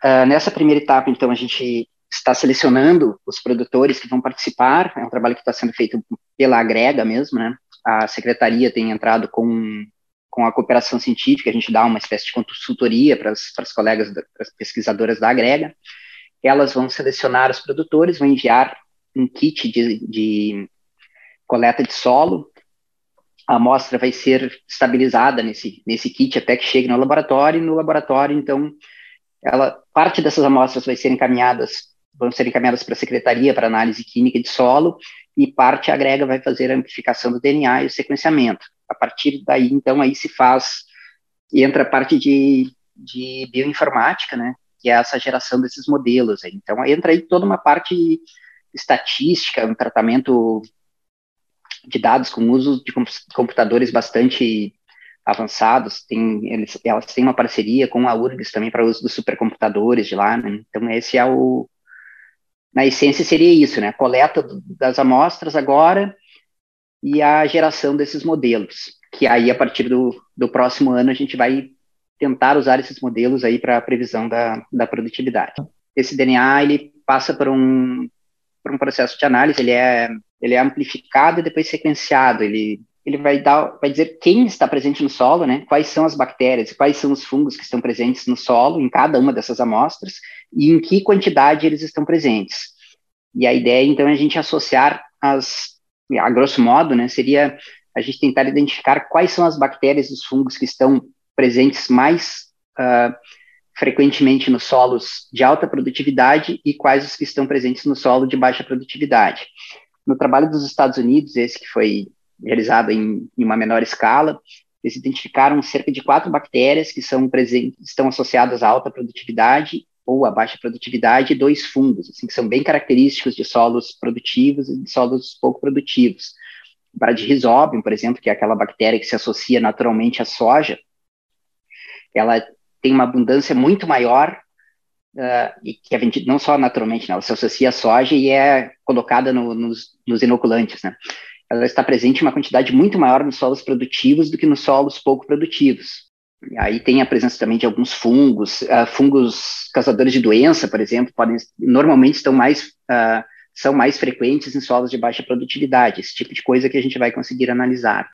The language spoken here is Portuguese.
Nessa primeira etapa, então, a gente está selecionando os produtores que vão participar. É um trabalho que está sendo feito pela Agrega mesmo, né? A secretaria tem entrado com a cooperação científica, a gente dá uma espécie de consultoria para as colegas, para as pesquisadoras da Agrega. Elas vão selecionar os produtores, vão enviar um kit de coleta de solo. A amostra vai ser estabilizada nesse kit até que chegue no laboratório, e no laboratório, então, parte dessas amostras vão ser encaminhadas para a Secretaria para Análise Química de Solo, e parte a Agrega vai fazer a amplificação do DNA e o sequenciamento. A partir daí, então, aí entra a parte de bioinformática, né, que é essa geração desses modelos. Então, entra aí toda uma parte estatística, um tratamento de dados com uso de computadores bastante avançados. Elas têm uma parceria com a URGS também para o uso dos supercomputadores de lá, né? Então, na essência, seria isso, né? A coleta das amostras agora e a geração desses modelos, que aí, a partir do próximo ano, a gente vai tentar usar esses modelos aí para a previsão da produtividade. Esse DNA, ele passa por um processo de análise, ele é amplificado e depois sequenciado. Ele vai dizer quem está presente no solo, né? Quais são as bactérias, quais são os fungos que estão presentes no solo, em cada uma dessas amostras, e em que quantidade eles estão presentes. E a ideia, então, é a gente associar a grosso modo, né, seria a gente tentar identificar quais são as bactérias e os fungos que estão presentes mais frequentemente nos solos de alta produtividade e quais os que estão presentes no solo de baixa produtividade. No trabalho dos Estados Unidos, esse que foi realizado em uma menor escala, eles identificaram cerca de 4 bactérias que estão associadas à alta produtividade ou à baixa produtividade, e 2 fungos, assim, que são bem característicos de solos produtivos e de solos pouco produtivos. O Bradyrhizobium, por exemplo, que é aquela bactéria que se associa naturalmente à soja, ela tem uma abundância muito maior, e que é vendida não só naturalmente, né, ela se associa à soja e é colocada nos inoculantes, né? Ela está presente em uma quantidade muito maior nos solos produtivos do que nos solos pouco produtivos. E aí tem a presença também de alguns fungos causadores de doença, por exemplo, normalmente são mais frequentes em solos de baixa produtividade, esse tipo de coisa que a gente vai conseguir analisar.